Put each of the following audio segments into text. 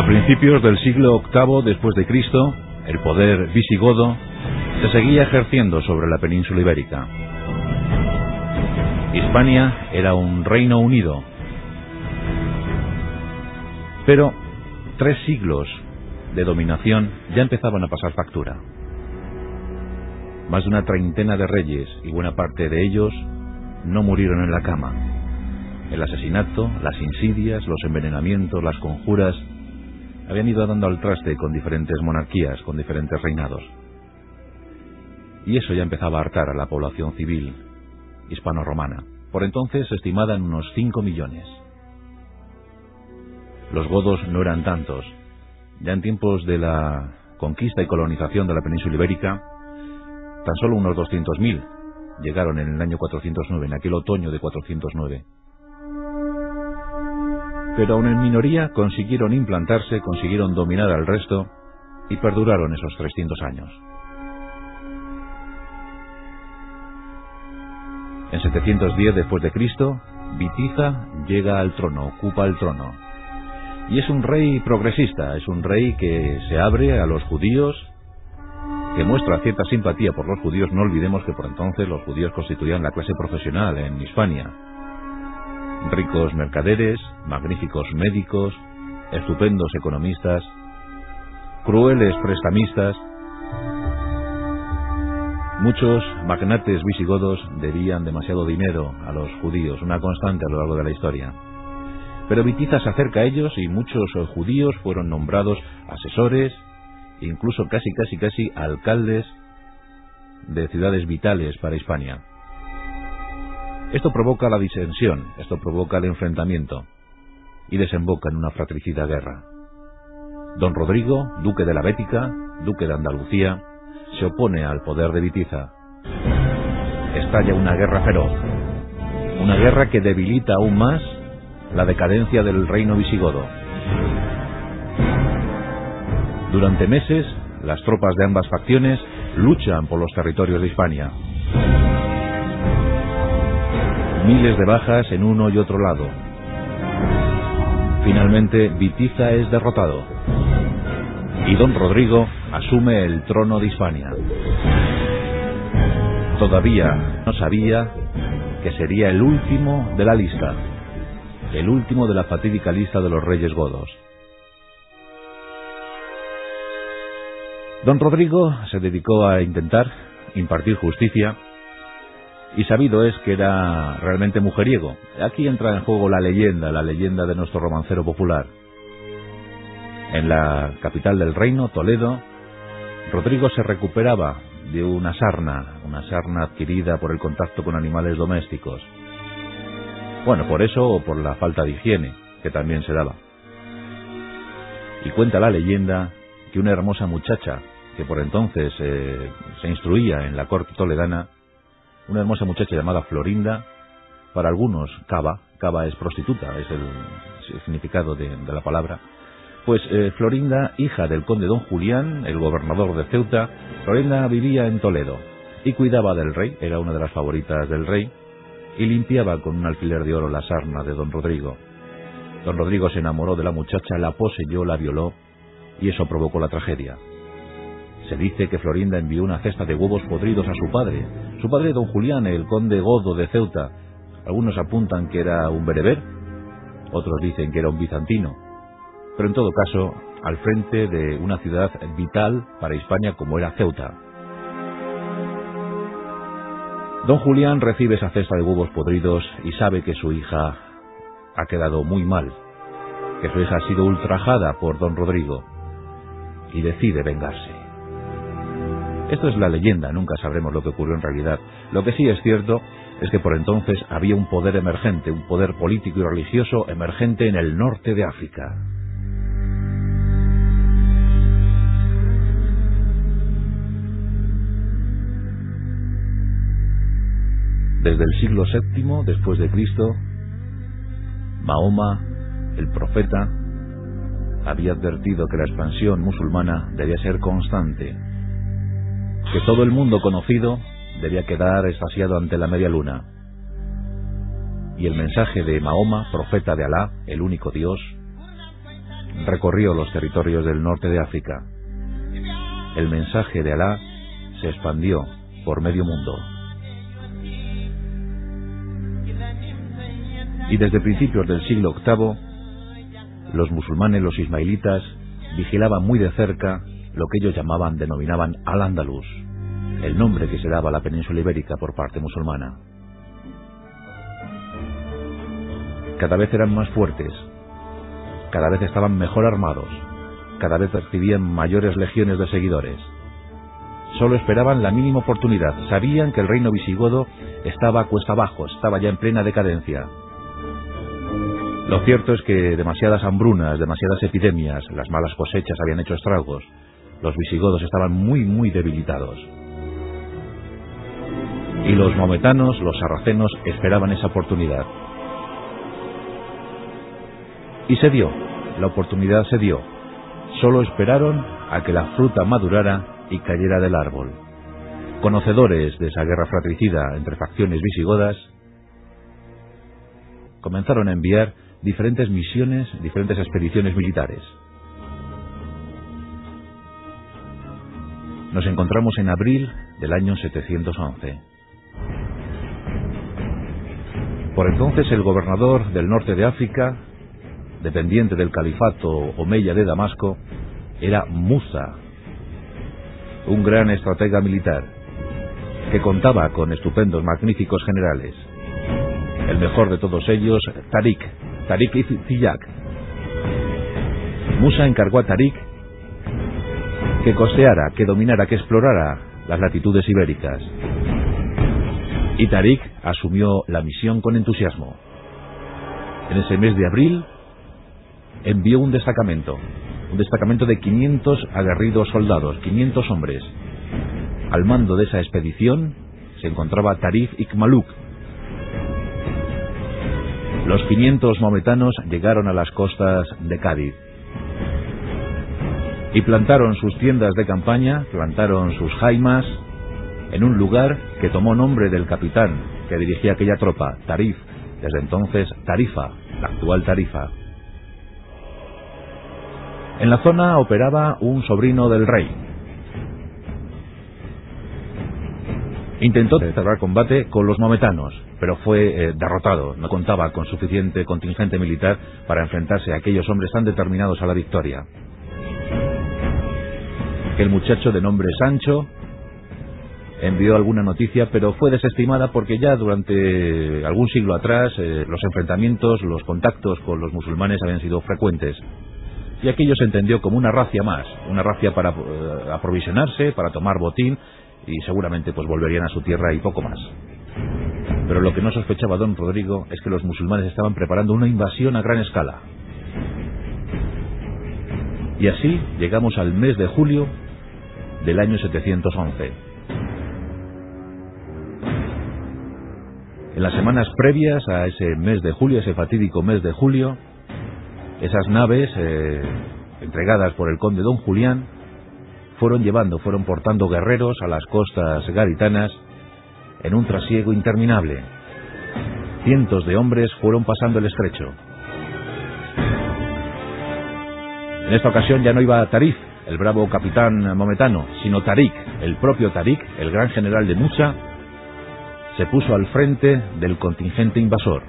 principios del siglo VIII después de Cristo, el poder visigodo se seguía ejerciendo sobre la península ibérica. Hispania era un reino unido, pero 3 siglos de dominación ya empezaban a pasar factura. Más de una treintena de reyes, y buena parte de ellos no murieron en la cama. El asesinato, las insidias, los envenenamientos, las conjuras habían ido dando al traste con diferentes monarquías, con diferentes reinados. Y eso ya empezaba a hartar a la población civil hispano-romana, por entonces estimada en unos 5 millones. Los godos no eran tantos. Ya en tiempos de la conquista y colonización de la península ibérica, tan solo unos 200.000 llegaron en el año 409, en aquel otoño de 409. Pero aún en minoría consiguieron implantarse, consiguieron dominar al resto y perduraron esos 300 años. En 710 después de Cristo, Bitiza llega al trono, ocupa el trono. Y es un rey progresista, es un rey que se abre a los judíos, que muestra cierta simpatía por los judíos. No olvidemos que por entonces los judíos constituían la clase profesional en Hispania. Ricos mercaderes, magníficos médicos, estupendos economistas, crueles prestamistas. Muchos magnates visigodos debían demasiado dinero a los judíos, una constante a lo largo de la historia. Pero Bitiza se acerca a ellos y muchos judíos fueron nombrados asesores, incluso casi alcaldes de ciudades vitales para Hispania. Esto provoca la disensión, esto provoca el enfrentamiento y desemboca en una fratricida guerra. Don Rodrigo, duque de la Bética, duque de Andalucía, se opone al poder de Bitiza. Estalla una guerra feroz, una guerra que debilita aún más la decadencia del reino visigodo. Durante meses, las tropas de ambas facciones luchan por los territorios de Hispania. Miles de bajas en uno y otro lado. Finalmente, Bitiza es derrotado y Don Rodrigo asume el trono de Hispania. Todavía no sabía que sería el último de la lista, el último de la fatídica lista de los reyes godos. Don Rodrigo se dedicó a intentar impartir justicia y sabido es que era realmente mujeriego. Aquí entra en juego la leyenda de nuestro romancero popular. En la capital del reino, Toledo, Rodrigo se recuperaba de una sarna adquirida por el contacto con animales domésticos. Bueno, por eso o por la falta de higiene, que también se daba. Y cuenta la leyenda que una hermosa muchacha, que por entonces se instruía en la corte toledana, una hermosa muchacha llamada Florinda, para algunos Cava es prostituta, es el significado de la palabra, pues Florinda, hija del conde don Julián, el gobernador de Ceuta, Florinda vivía en Toledo y cuidaba del rey, era una de las favoritas del rey, y limpiaba con un alfiler de oro la sarna de don Rodrigo. Don Rodrigo se enamoró de la muchacha, la poseyó, la violó, y eso provocó la tragedia. Se dice que Florinda envió una cesta de huevos podridos a su padre don Julián, el conde godo de Ceuta. Algunos apuntan que era un bereber, otros dicen que era un bizantino, pero en todo caso al frente de una ciudad vital para Hispania como era Ceuta. Don Julián recibe esa cesta de huevos podridos y sabe que su hija ha quedado muy mal, que su hija ha sido ultrajada por don Rodrigo, y decide vengarse. Esto es la leyenda, nunca sabremos lo que ocurrió en realidad. Lo que sí es cierto es que por entonces había un poder emergente, un poder político y religioso emergente en el norte de África. Desde el siglo VII después de Cristo, Mahoma, el profeta, había advertido que la expansión musulmana debía ser constante, que todo el mundo conocido debía quedar extasiado ante la media luna. Y el mensaje de Mahoma, profeta de Alá, el único Dios, recorrió los territorios del norte de África. El mensaje de Alá se expandió por medio mundo. Y desde principios del siglo VIII, los musulmanes, los ismailitas, vigilaban muy de cerca lo que ellos denominaban Al-Ándalus, el nombre que se daba a la península ibérica por parte musulmana. Cada vez eran más fuertes, cada vez estaban mejor armados, cada vez recibían mayores legiones de seguidores. Solo esperaban la mínima oportunidad, sabían que el reino visigodo estaba cuesta abajo, estaba ya en plena decadencia. Lo cierto es que demasiadas hambrunas, demasiadas epidemias, las malas cosechas habían hecho estragos. Los visigodos estaban muy debilitados. Y los maometanos, los sarracenos, esperaban esa oportunidad. Y se dio, la oportunidad se dio. Solo esperaron a que la fruta madurara y cayera del árbol. Conocedores de esa guerra fratricida entre facciones visigodas, comenzaron a enviar diferentes misiones, diferentes expediciones militares. Nos encontramos en abril del año 711. Por entonces el gobernador del norte de África, dependiente del califato omeya de Damasco, era Musa, un gran estratega militar, que contaba con estupendos, magníficos generales. El mejor de todos ellos, Tarik Ziyad. Musa encargó a Tarik que costeara, que dominara, que explorara las latitudes ibéricas. Y Tarik asumió la misión con entusiasmo. En ese mes de abril envió un destacamento de 500 aguerridos soldados, 500 hombres. Al mando de esa expedición se encontraba Tarif Ikmaluk. Los 500 maometanos llegaron a las costas de Cádiz y plantaron sus tiendas de campaña, plantaron sus jaimas en un lugar que tomó nombre del capitán que dirigía aquella tropa, Tarif, desde entonces Tarifa, la actual Tarifa. En la zona operaba un sobrino del rey. Intentó cerrar combate con los maometanos, pero fue derrotado. No contaba con suficiente contingente militar para enfrentarse a aquellos hombres tan determinados a la victoria. El muchacho de nombre Sancho envió alguna noticia, pero fue desestimada porque ya durante algún siglo atrás los enfrentamientos, los contactos con los musulmanes habían sido frecuentes. Y aquello se entendió como una racia más, una racia para aprovisionarse, para tomar botín, y seguramente pues volverían a su tierra y poco más. Pero lo que no sospechaba don Rodrigo es que los musulmanes estaban preparando una invasión a gran escala. Y así llegamos al mes de julio del año 711. En las semanas previas a ese mes de julio, ese fatídico mes de julio, esas naves entregadas por el conde don Julián fueron portando guerreros a las costas gaditanas en un trasiego interminable. Cientos de hombres fueron pasando el estrecho. En esta ocasión ya no iba Tarif, el bravo capitán maometano, sino Tarik, el propio Tarik, el gran general de Musa, se puso al frente del contingente invasor.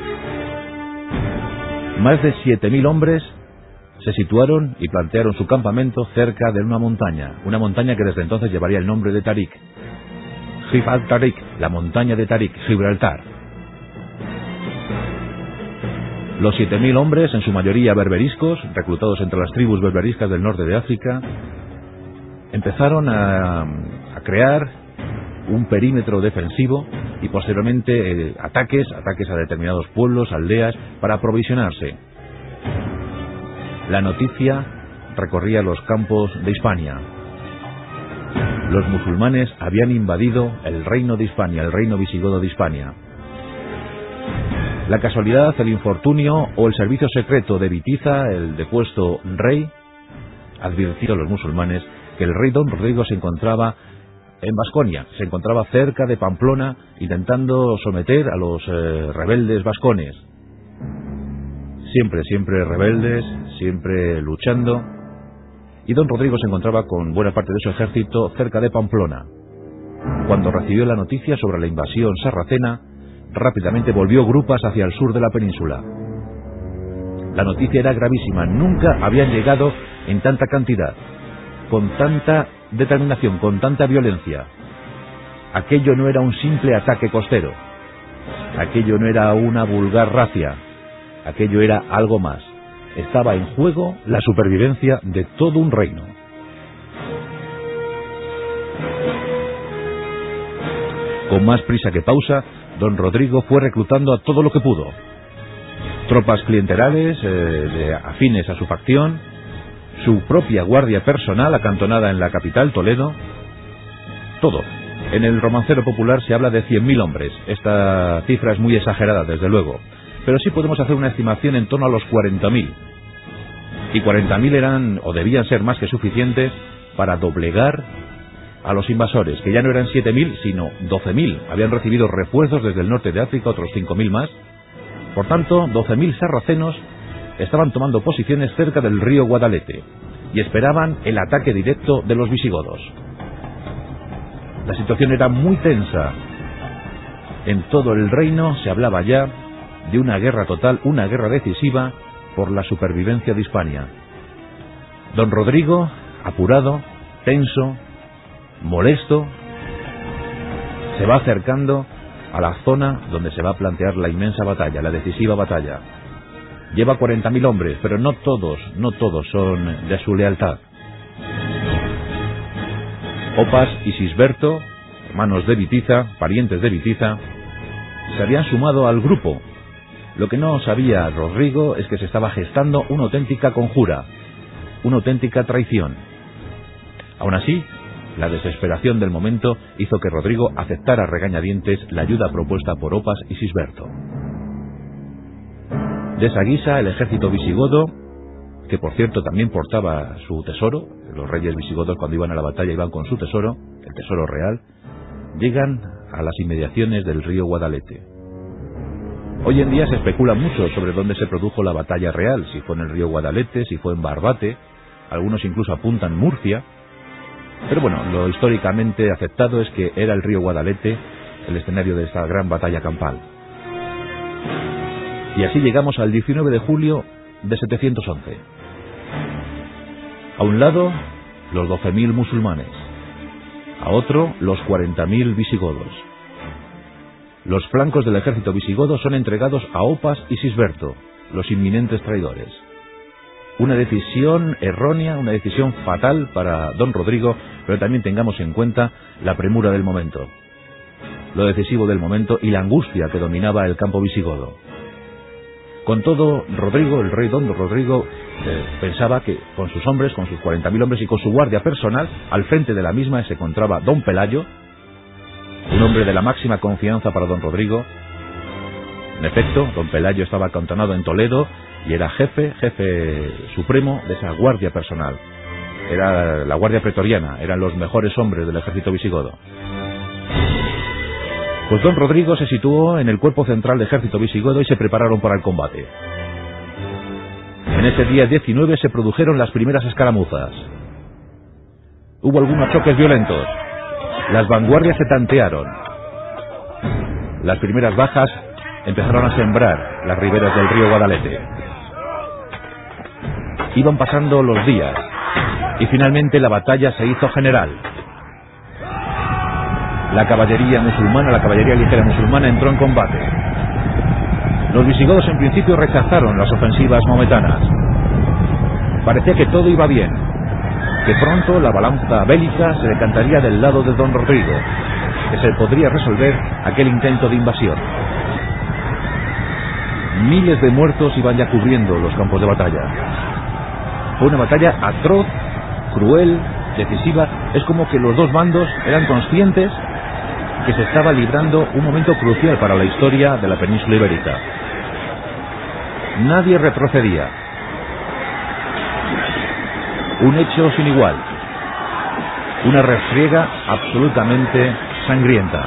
Más de 7.000 hombres se situaron y plantearon su campamento cerca de una montaña que desde entonces llevaría el nombre de Tarik. Jibal Tarik, la montaña de Tarik, Gibraltar. Los 7.000 hombres, en su mayoría berberiscos, reclutados entre las tribus berberiscas del norte de África, empezaron a crear un perímetro defensivo y posteriormente ataques a determinados pueblos, aldeas, para aprovisionarse. La noticia recorría los campos de Hispania. Los musulmanes habían invadido el reino de Hispania, el reino visigodo de Hispania. La casualidad, el infortunio o el servicio secreto de Bitiza, el depuesto rey, advirtió a los musulmanes que el rey don Rodrigo se encontraba en Vasconia, se encontraba cerca de Pamplona, intentando someter a los rebeldes vascones. siempre rebeldes, siempre luchando, y don Rodrigo se encontraba con buena parte de su ejército cerca de Pamplona. Cuando recibió la noticia sobre la invasión sarracena, rápidamente volvió grupas hacia el sur de la península. La noticia era gravísima, nunca habían llegado en tanta cantidad, con tanta determinación, con tanta violencia. Aquello no era un simple ataque costero, aquello no era una vulgar racia, aquello era algo más. Estaba en juego la supervivencia de todo un reino. Con más prisa que pausa, don Rodrigo fue reclutando a todo lo que pudo. Tropas clientelales, afines a su facción, su propia guardia personal acantonada en la capital, Toledo, todo. En el romancero popular se habla de 100.000 hombres. Esta cifra es muy exagerada, desde luego, pero sí podemos hacer una estimación en torno a los 40.000. Y 40.000 eran, o debían ser más que suficientes, para doblegar a los invasores, que ya no eran 7.000, sino 12.000. Habían recibido refuerzos desde el norte de África, otros 5.000 más. Por tanto, 12.000 sarracenos estaban tomando posiciones cerca del río Guadalete y esperaban el ataque directo de los visigodos. La situación era muy tensa. En todo el reino se hablaba ya de una guerra total, una guerra decisiva por la supervivencia de Hispania. Don Rodrigo, apurado, tenso, molesto, se va acercando a la zona donde se va a plantear la inmensa batalla, la decisiva batalla. Lleva 40.000 hombres, pero no todos son de su lealtad. Opas y Sisberto, hermanos de Witiza, parientes de Witiza, se habían sumado al grupo. Lo que no sabía Rodrigo es que se estaba gestando una auténtica conjura, una auténtica traición. Aún así, la desesperación del momento hizo que Rodrigo aceptara a regañadientes la ayuda propuesta por Opas y Sisberto. De esa guisa, el ejército visigodo, que por cierto también portaba su tesoro, los reyes visigodos cuando iban a la batalla iban con su tesoro, el tesoro real, llegan a las inmediaciones del río Guadalete. Hoy en día se especula mucho sobre dónde se produjo la batalla real, si fue en el río Guadalete, si fue en Barbate, algunos incluso apuntan Murcia, pero bueno, lo históricamente aceptado es que era el río Guadalete el escenario de esta gran batalla campal. Y así llegamos al 19 de julio de 711. A un lado, los 12.000 musulmanes. A otro, los 40.000 visigodos. Los flancos del ejército visigodo son entregados a Opas y Sisberto, los inminentes traidores. Una decisión errónea, una decisión fatal para don Rodrigo, pero también tengamos en cuenta la premura del momento, lo decisivo del momento y la angustia que dominaba el campo visigodo. Con todo, Rodrigo, el rey don Rodrigo, pensaba que con sus hombres, con sus 40.000 hombres y con su guardia personal, al frente de la misma se encontraba don Pelayo, un hombre de la máxima confianza para don Rodrigo. En efecto, don Pelayo estaba acantonado en Toledo y era jefe supremo de esa guardia personal. Era la guardia pretoriana, eran los mejores hombres del ejército visigodo. Pues don Rodrigo se situó en el cuerpo central del ejército visigodo y se prepararon para el combate. En ese día 19 se produjeron las primeras escaramuzas. Hubo algunos choques violentos. Las vanguardias se tantearon. Las primeras bajas empezaron a sembrar las riberas del río Guadalete. Iban pasando los días y finalmente la batalla se hizo general. La caballería musulmana, la caballería ligera musulmana entró en combate. Los visigodos en principio rechazaron las ofensivas maometanas. Parecía que todo iba bien, que pronto la balanza bélica se decantaría del lado de don Rodrigo, que se podría resolver aquel intento de invasión. Miles de muertos iban ya cubriendo los campos de batalla. Fue una batalla atroz, cruel, decisiva. Es como que los dos bandos eran conscientes que se estaba librando un momento crucial para la historia de la península ibérica. Nadie retrocedía. Un hecho sin igual. Una refriega absolutamente sangrienta.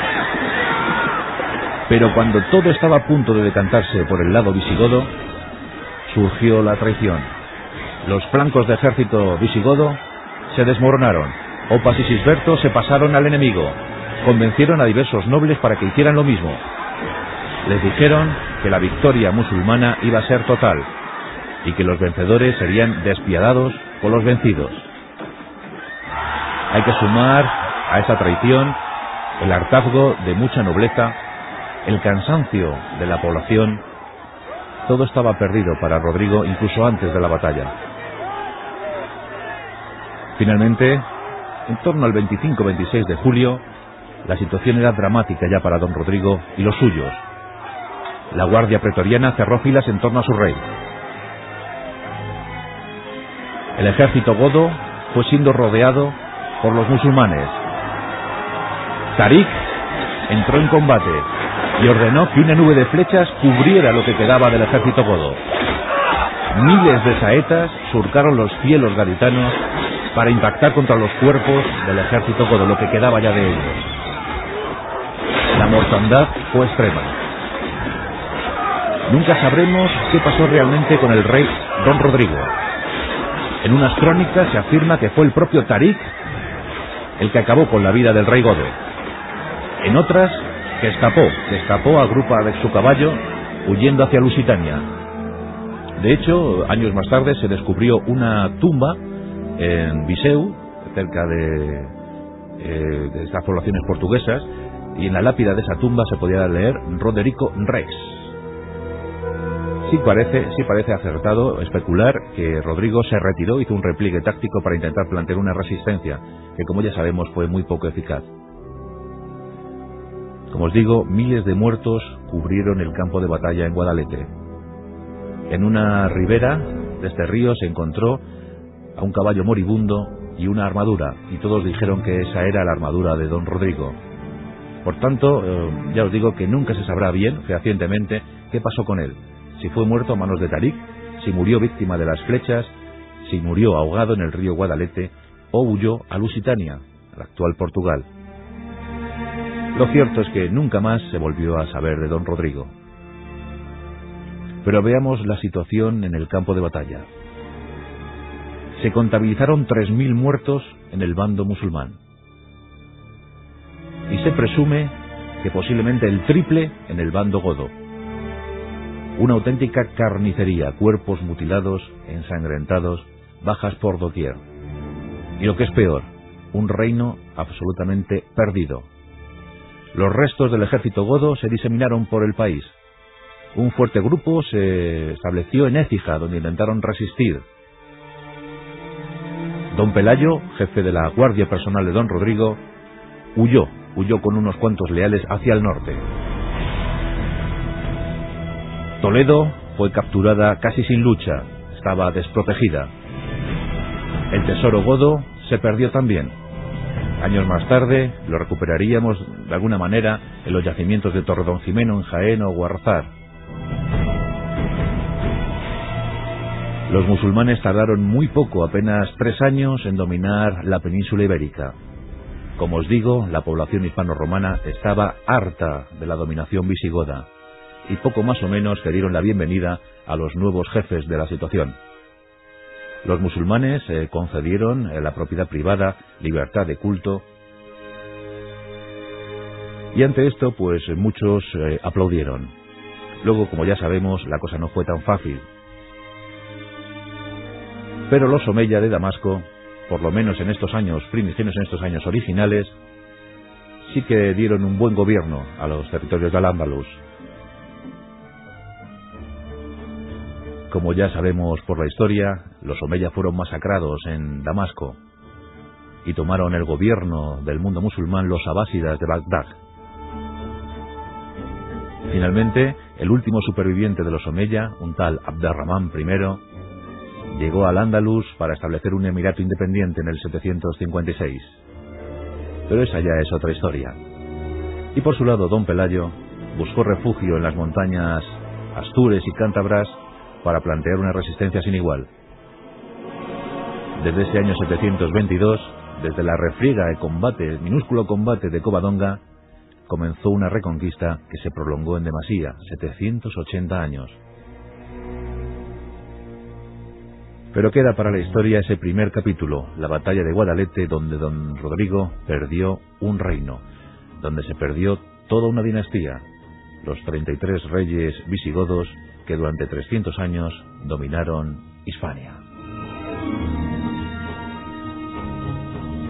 Pero cuando todo estaba a punto de decantarse por el lado visigodo, surgió la traición. Los flancos del ejército visigodo se desmoronaron. Opas y Sisberto se pasaron al enemigo. Convencieron a diversos nobles para que hicieran lo mismo. Les dijeron que la victoria musulmana iba a ser total y que los vencedores serían despiadados por los vencidos. Hay que sumar a esta traición el hartazgo de mucha nobleza, el cansancio de la población. Todo estaba perdido para Rodrigo incluso antes de la batalla. Finalmente, en torno al 25-26 de julio, la situación era dramática ya para don Rodrigo y los suyos. La guardia pretoriana cerró filas en torno a su rey. El ejército godo fue siendo rodeado por los musulmanes. Tarik entró en combate y ordenó que una nube de flechas cubriera lo que quedaba del ejército godo. Miles de saetas surcaron los cielos gaditanos para impactar contra los cuerpos del ejército godo, lo que quedaba ya de ellos. La mortandad fue extrema. Nunca sabremos qué pasó realmente con el rey don Rodrigo. En unas crónicas se afirma que fue el propio Tarik el que acabó con la vida del rey godo. En otras, que escapó a grupa de su caballo huyendo hacia Lusitania. De hecho, años más tarde se descubrió una tumba en Viseu, cerca de estas poblaciones portuguesas, y en la lápida de esa tumba se podía leer Roderico Rex. Sí parece acertado especular que Rodrigo se retiró, hizo un repliegue táctico para intentar plantear una resistencia, que como ya sabemos fue muy poco eficaz. Como os digo, miles de muertos cubrieron el campo de batalla en Guadalete. En una ribera de este río se encontró a un caballo moribundo y una armadura, y todos dijeron que esa era la armadura de don Rodrigo. Por tanto, ya os digo que nunca se sabrá bien, fehacientemente, qué pasó con él. Si fue muerto a manos de Tarik, si murió víctima de las flechas, si murió ahogado en el río Guadalete o huyó a Lusitania, al actual Portugal. Lo cierto es que nunca más se volvió a saber de don Rodrigo. Pero veamos la situación en el campo de batalla. Se contabilizaron 3.000 muertos en el bando musulmán. Y se presume que posiblemente el triple en el bando godo. Una auténtica carnicería, cuerpos mutilados, ensangrentados, bajas por doquier. Y lo que es peor, un reino absolutamente perdido. Los restos del ejército godo se diseminaron por el país. Un fuerte grupo se estableció en Écija, donde intentaron resistir. Don Pelayo, jefe de la guardia personal de don Rodrigo, huyó con unos cuantos leales hacia el norte. Toledo fue capturada casi sin lucha, estaba desprotegida. El tesoro godo se perdió también. Años más tarde lo recuperaríamos de alguna manera en los yacimientos de Torredonjimeno en Jaén o Guarzar. Los musulmanes tardaron muy poco, apenas 3 años, en dominar la península ibérica. Como os digo, la población hispano-romana estaba harta de la dominación visigoda, y poco más o menos que dieron la bienvenida a los nuevos jefes de la situación. Los musulmanes concedieron la propiedad privada, libertad de culto, y ante esto pues muchos aplaudieron. Luego, como ya sabemos, la cosa no fue tan fácil. Pero los Omeya de Damasco, por lo menos en estos años primigenios, en estos años originales, sí que dieron un buen gobierno a los territorios de Al-Ándalus. Como ya sabemos por la historia, los Omeya fueron masacrados en Damasco y tomaron el gobierno del mundo musulmán los abásidas de Bagdad. Finalmente, el último superviviente de los Omeya, un tal Abderramán I, llegó al Andalus para establecer un emirato independiente en el 756. Pero esa ya es otra historia. Y por su lado, don Pelayo buscó refugio en las montañas Astures y Cántabras para plantear una resistencia sin igual. Desde ese año 722, desde la refriega de combate, el minúsculo combate de Covadonga, comenzó una reconquista que se prolongó en demasía, 780 años. Pero queda para la historia ese primer capítulo, la batalla de Guadalete, donde don Rodrigo perdió un reino, donde se perdió toda una dinastía, los 33 reyes visigodos que durante 300 años dominaron Hispania.